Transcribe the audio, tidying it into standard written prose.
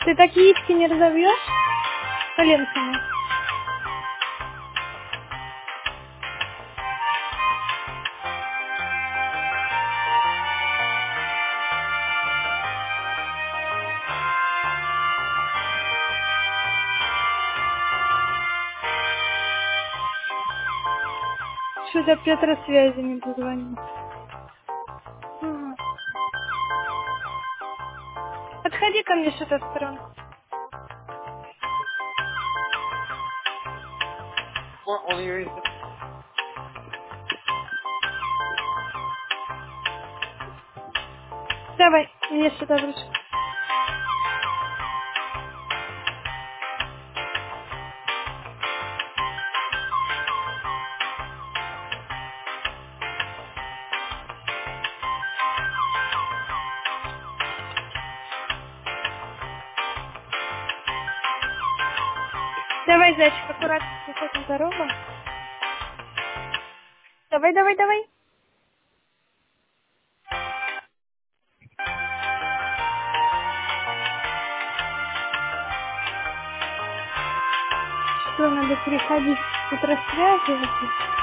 Ты так яички не разовьешь коленками? Что-то Петр связи не позвонил. Ага. Подходи ко мне с этой стороны. Он ее из... Давай, мне сюда вручь. Давай, зайчик, аккуратно переходим дорогу. Давай, давай, давай. Что, надо переходить с Петросвязи?